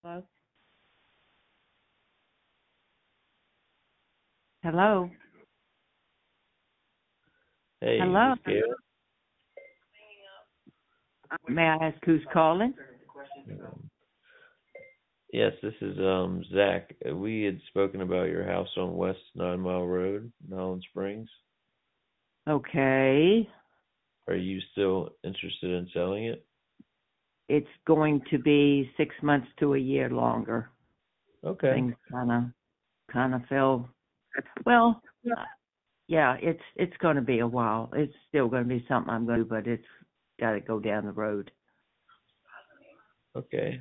Hello? Hello? Hey, is Hello? this Gail? May I ask who's calling? Yes, this is Zach. We had spoken about your house on West 9 Mile Road, in Holland Springs. Okay. Are you still interested in selling it? It's going to be 6 months to a year longer. Okay. Things kind of fell. Well, yeah, it's going to be a while. It's still going to be something I'm going to do, but it's got to go down the road. Okay.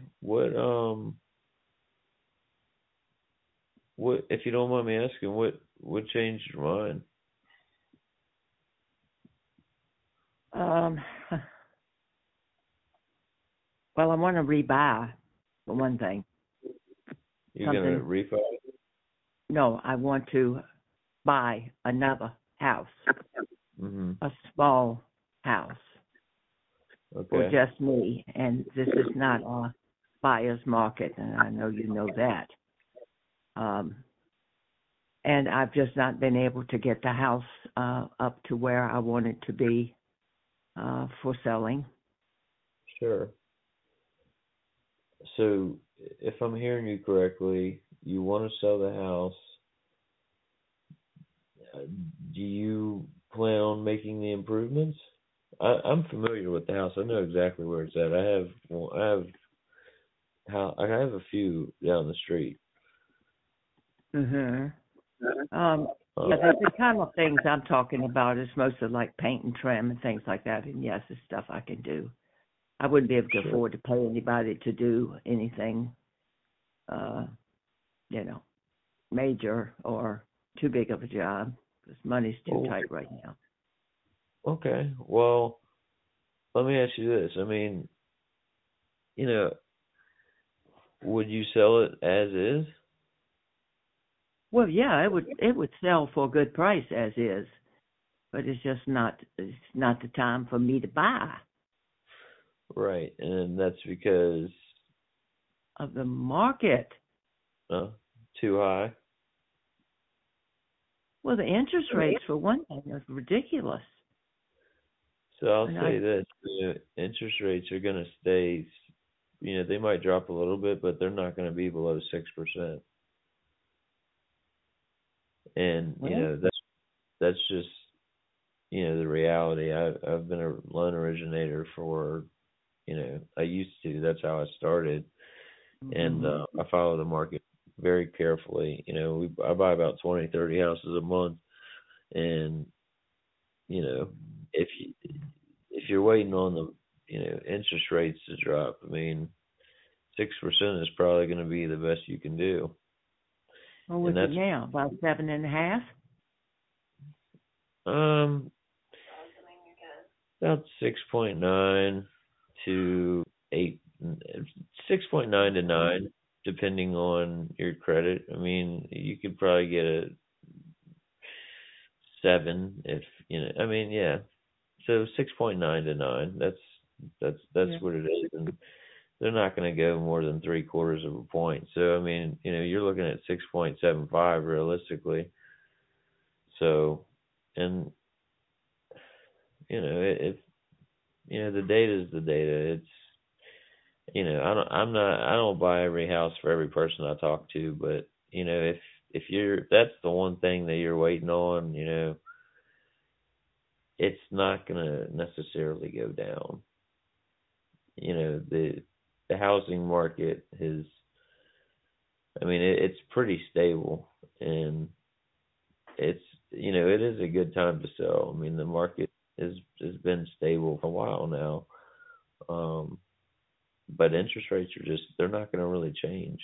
What if you don't mind me asking, what changed your mind? Um, well, I want to rebuy, for one thing. You're gonna refi? No, I want to buy another house, Mhm. a small house for Okay. just me. And this is not a buyer's market, and I know you know that. And I've just not been able to get the house up to where I want it to be for selling. Sure. So, if I'm hearing you correctly, you want to sell the house. Uh, Do you plan on making the improvements? I'm familiar with the house. I know exactly where it's at. I have a few down the street. Mm-hmm. Uh, Yeah, the kind of things I'm talking about is mostly like paint and trim and things like that. And yes, it's stuff I can do. I wouldn't be able to sure. afford to pay anybody to do anything, uh, you know, major or too big of a job because money's too Oh, tight right now. okay. Well, let me ask you this. I mean, you know, would you sell it as is? Well, yeah, it would sell for a good price as is, but it's not the time for me to buy Right. And that's because of the market. uh, too high. Well, the interest rates for one thing are ridiculous. So I'll And say this, interest rates are going to stay, they might drop a little bit, but they're not going to be below 6%. And, well, that's just, the reality. I've been a loan originator for, I used to, that's how I started. And mhm. I follow the market very carefully. I buy about 20, 30 houses a month. And, you know, if you, if you're waiting on the, interest rates to drop, I mean, 6% is probably going to be the best you can do. What was And it that's now? About 7.5? um about 6.9 to 8, 6.9 to 9, depending on your credit. I mean, you could probably get a 7 if, I mean, yeah. So 6.9 to 9, that's Yeah. what it is. And they're not going to go more than 3/4 of a point. So, I mean, you're looking at 6.75 realistically. So, and, if, the data is the data. It's, I don't buy every house for every person I talk to, but, if that's the one thing that you're waiting on, it's not going to necessarily go down. The housing market is, I mean, it's pretty stable, and it's, it is a good time to sell. I mean, the market has been stable for a while now. But interest rates are just, they're not going to really change.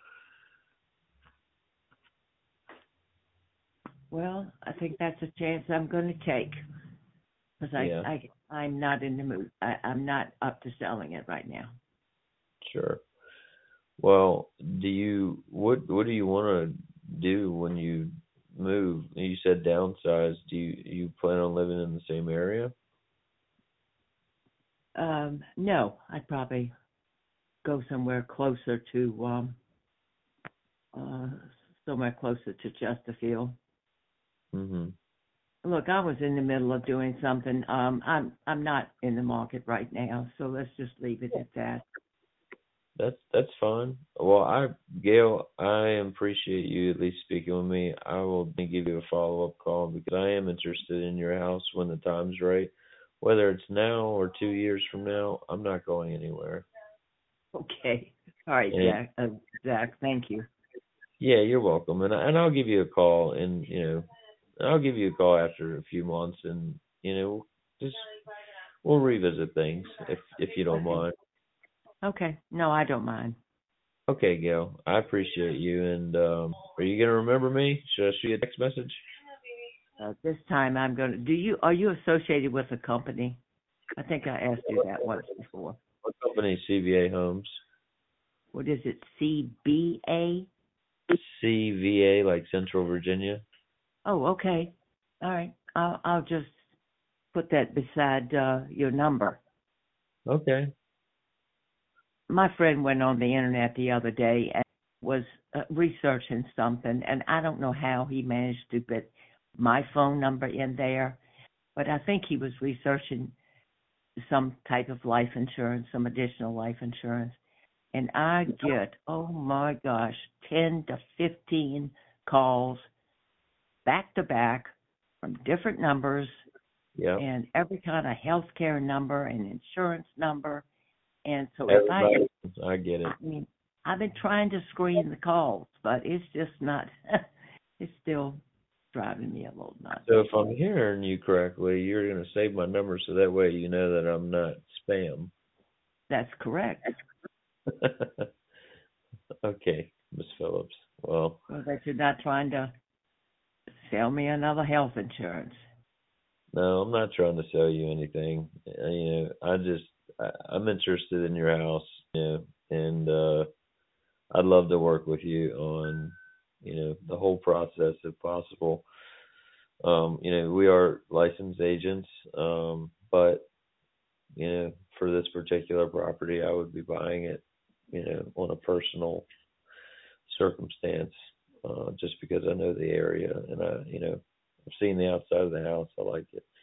Well, I think that's a chance I'm going to take because Yeah, I'm not in the mood. I'm not up to selling it right now. sure. Well, what do you want to do when you move? You said downsize. Do you plan on living in the same area? No, I'd probably go uh, somewhere closer to Chesterfield. Mhm. Look, I was in the middle of doing something. I'm not in the market right now, so let's just leave it at that. That's fine. Well, Gail, I appreciate you at least speaking with me. I will give you a follow-up call because I am interested in your house when the time's right. Whether it's now or 2 years from now, I'm not going anywhere. Okay. All right, And Zach, thank you. yeah, you're welcome. And I'll give you a call, and I'll give you a call after a few months, and just we'll revisit things if you don't Okay. mind. Okay. No, I don't mind. Okay, Gail, I appreciate you. And are you gonna remember me? Should I shoot you a text message? This time I'm going to. Are you associated with a company? I think I asked you that once before. What company? CVA Homes. What is it? CBA? CVA, like Central Virginia. Oh, okay. All right. I'll just put that beside your number. Okay. My friend went on the internet the other day and was researching something, and I don't know how he managed to put my phone number in there, but I think he was researching some type of life insurance, some additional life insurance. And I get, oh my gosh, 10 to 15 calls back to back from different numbers Yeah. and every kind of healthcare number and insurance number. And so Everybody, I get it. I mean, I've been trying to screen the calls, but it's just not, it's still driving me a little nuts. So if I'm hearing you correctly, you're gonna save my number so that way you know that I'm not spam. That's correct. Okay, Miss Phillips. Well, That you're not trying to sell me another health insurance. no, I'm not trying to sell you anything. I'm interested in your house, and I'd love to work with you on, the whole process if possible. We are licensed agents, but for this particular property, I would be buying it, on a personal circumstance, just because I know the area and I've seen the outside of the house. I like it.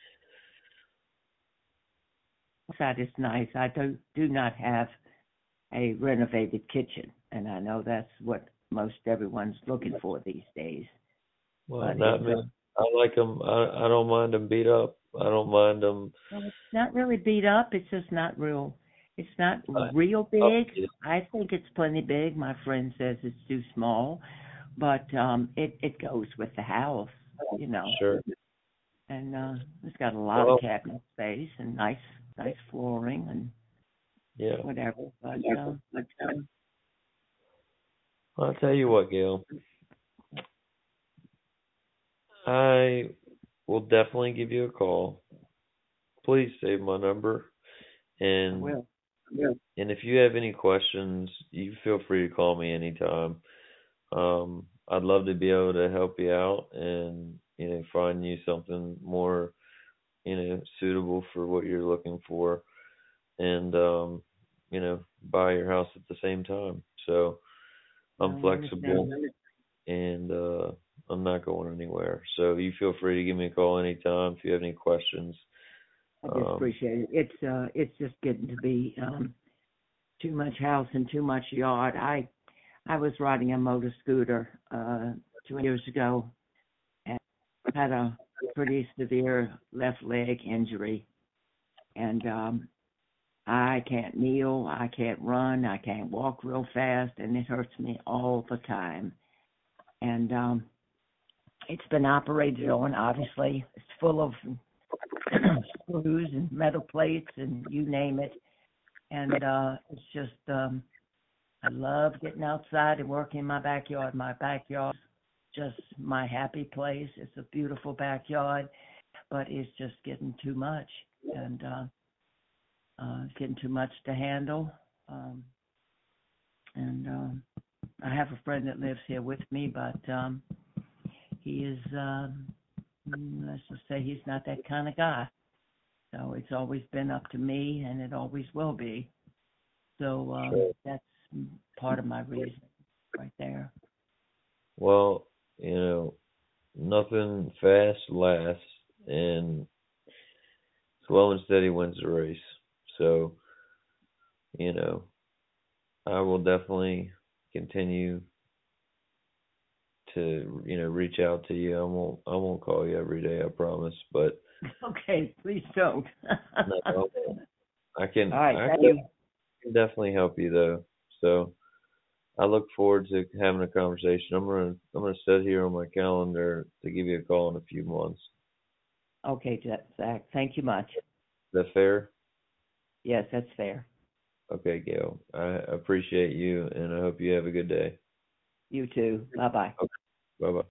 That is nice. I do not have a renovated kitchen, and I know that's what most everyone's looking for these days. Well, But not me. I like them. I don't mind them beat up. I don't mind them. well, it's not really beat up. It's just not real. It's not Uh, real big. yeah, I think it's plenty big. My friend says it's too small, but it goes with the house, you know. sure. And it's got a lot of Well, cabinet space and nice flooring and yeah. whatever. But I'll tell you what, Gail. I will definitely give you a call. Please save my number, I and will. if you have any questions, you feel free to call me anytime. I'd love to be able to help you out and find you something more suitable for what you're looking for, and buy your house at the same time. So I'm I flexible, understand. and I'm not going anywhere. So you feel free to give me a call anytime if you have any questions. I just appreciate it. It's just getting to be too much house and too much yard. I was riding a motor scooter 2 years ago and had a pretty severe left leg injury, and I can't kneel, I can't run, I can't walk real fast, and it hurts me all the time. And it's been operated on. Obviously, it's full of screws and metal plates and you name it. And it's just I love getting outside and working in my backyard. My backyard just my happy place. It's a beautiful backyard, but it's just getting too much, and it's getting too much to handle. And I have a friend that lives here with me, but he is, let's just say, he's not that kind of guy. So it's always been up to me, and it always will be. So Sure. that's part of my reason right there. Well, nothing fast lasts, and slow and steady wins the race. So, you know, I will definitely continue to, reach out to you. I won't call you every day, I promise, but Okay, please don't. no, I can All right, I thank can you. definitely help you though. So I look forward to having a conversation. I'm gonna set here on my calendar to give you a call in a few months. Okay, Zach, thank you much. Is that fair? Yes, that's fair. Okay, Gail. I appreciate you, and I hope you have a good day. You too. Bye bye. Okay. Bye bye.